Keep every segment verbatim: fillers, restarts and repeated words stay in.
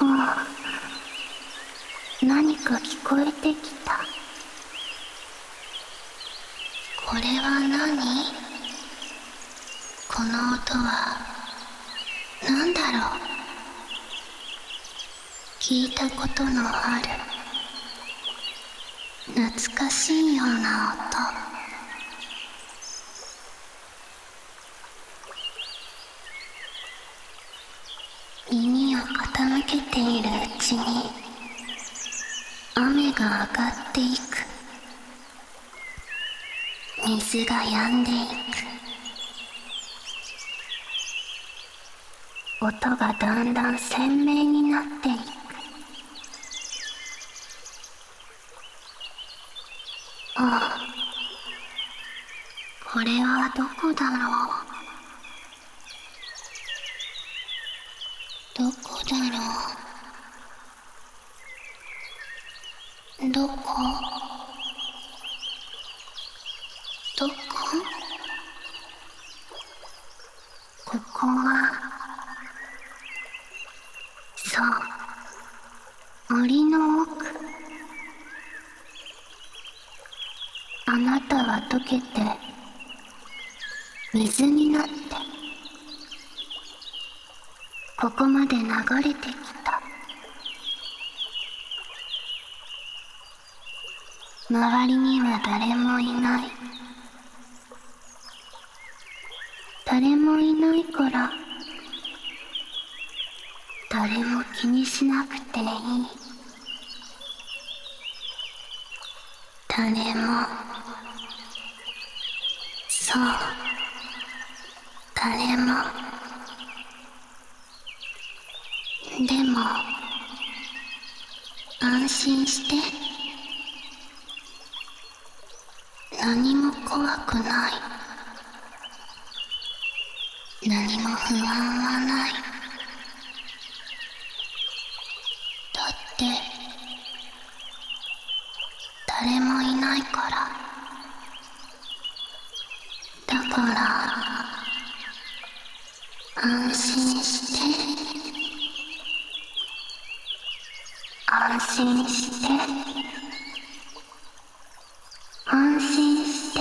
ああ、何か聞こえてきた。これは何？この音は何だろう。聞いたことのある懐かしいような音。耳を傾けているうちに雨が上がっていく。水が止んでいく。音がだんだん鮮明になっていく。ああ、これはどこだろう。どこだろう。どこどこここは、そう、森の奥。あなたは溶けて水になってここまで流れてきた。周りには誰もいない。誰もいないから誰も気にしなくていい。誰も、そう、誰も。でも安心して。何も怖くない。何も不安はない。だって誰もいないから。だから安心して安心して安心して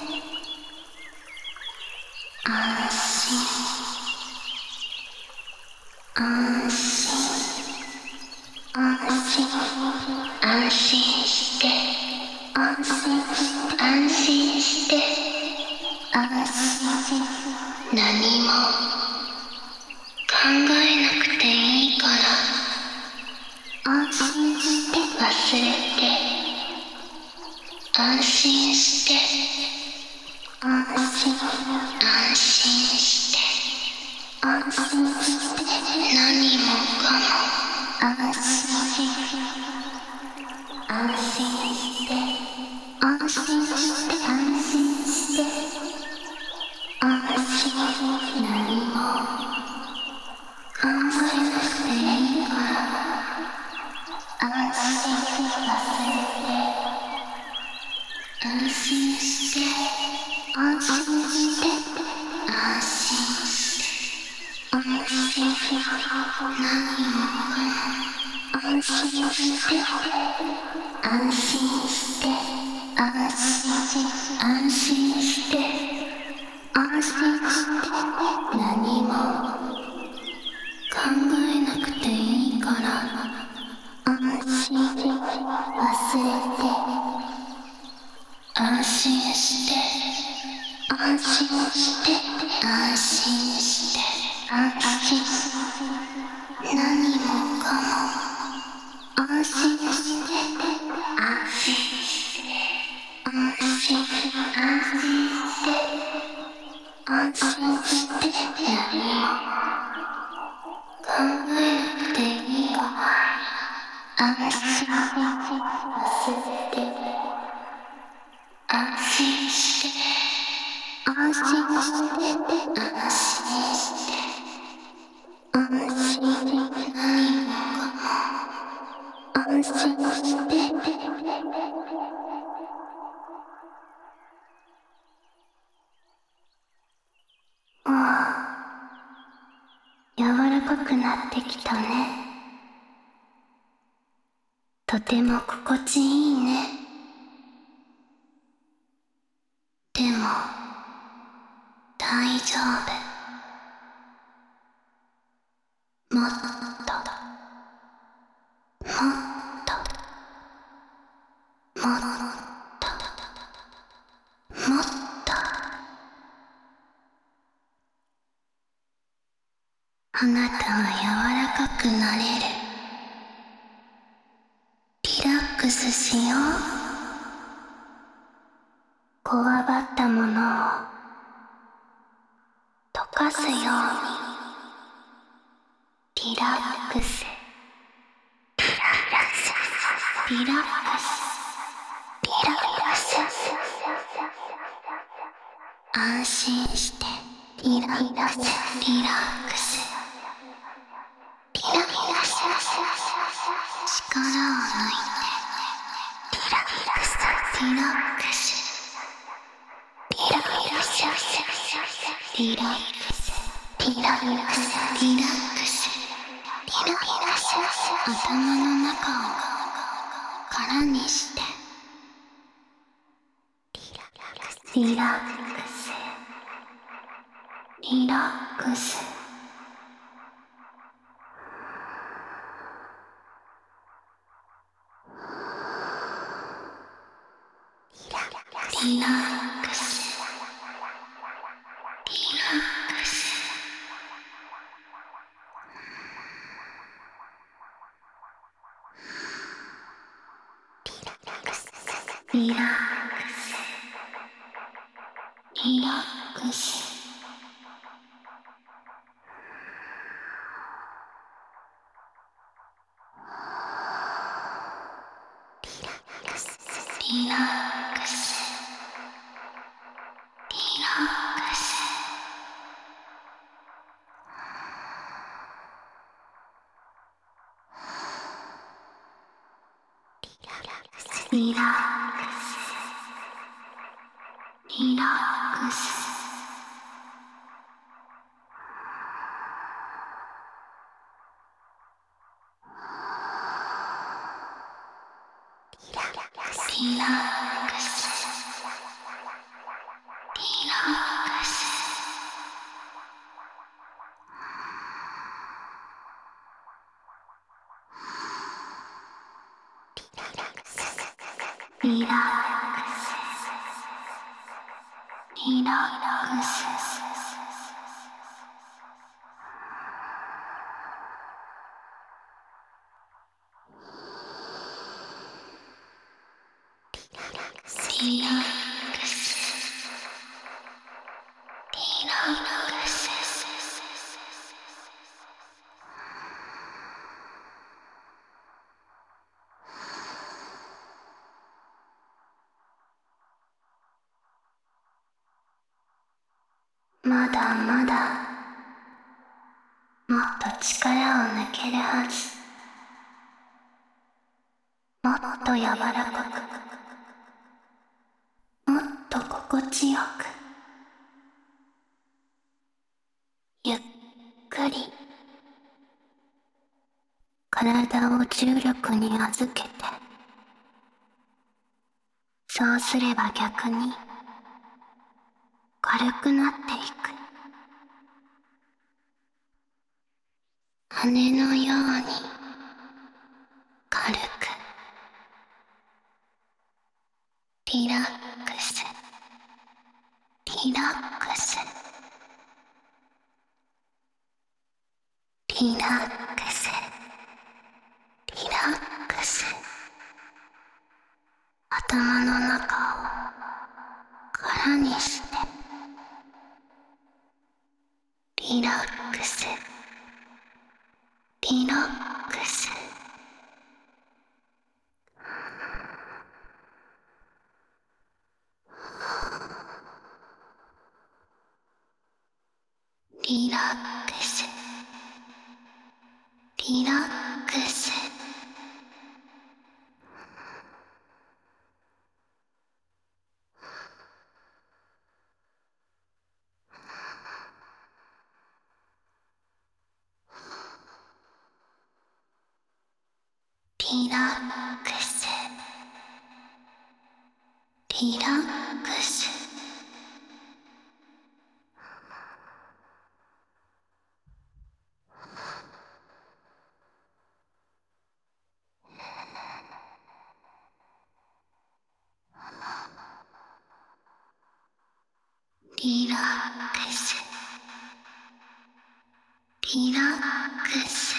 安心安心安心安心して安心安心して安心。何も考えなくていいから安心して忘れて安心して安心安心して安心して何もかも安心安心して安心して安心して安心。何も考えなくていいから安心忘れて安心して安心して安心して安心。何もかも安心して安心して安心安心して安心して何も考えなくていいから安心忘れて安心して安心して安心して安心。何もかも安心して安心して安心安心して安心して何も考えなくていいから安心忘れて安心して安心して安心して安心。何もかも安心して。ああ、柔らかくなってきたね。 とても心地いいね。でも大丈夫。もっともっともっともっとあなたは柔らかくなれる。リラックスしよう。こわばったものを溶かすように。リラックスリラックスリラックスリラックス。安心してリラックスリラックスリラックス。力を抜いてリラックスリラックスリラックスリラックスリラックスリラックスリラックス。頭の中を空にしてリラックスリラックス。リラックスリラックス。リラックスリラックス。リラックスリラックス。リラックスリラックス。リラックスリラックス。リラックスリラックス。リラックスリラックス。まだまだもっと力を抜けるはず。もっと柔らかくもっと心地よくゆっくり体を重力に預けて。そうすれば逆に軽くなっていく。羽のように軽く。リラックスリラックスリラックスリラックス。頭の中を空にしてリラックスリラックス。リラックスリラックス。リリラックスリラックスリラックスリラックス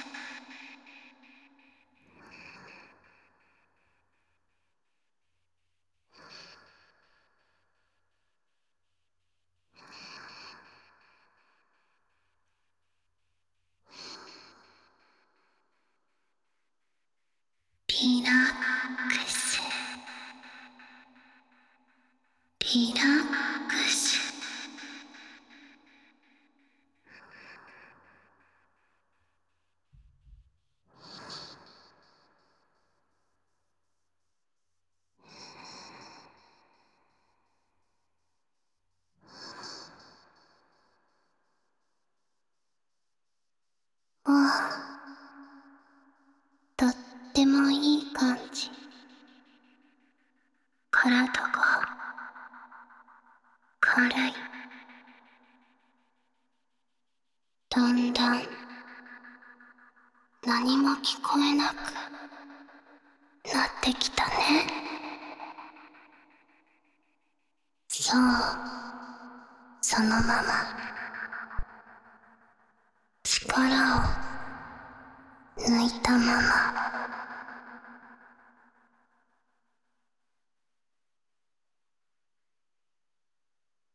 リラックスリラックスああ、とってもいい感じ。体が軽い。だんだん何も聞こえなくなってきたね。そう、そのまま力を抜いたまま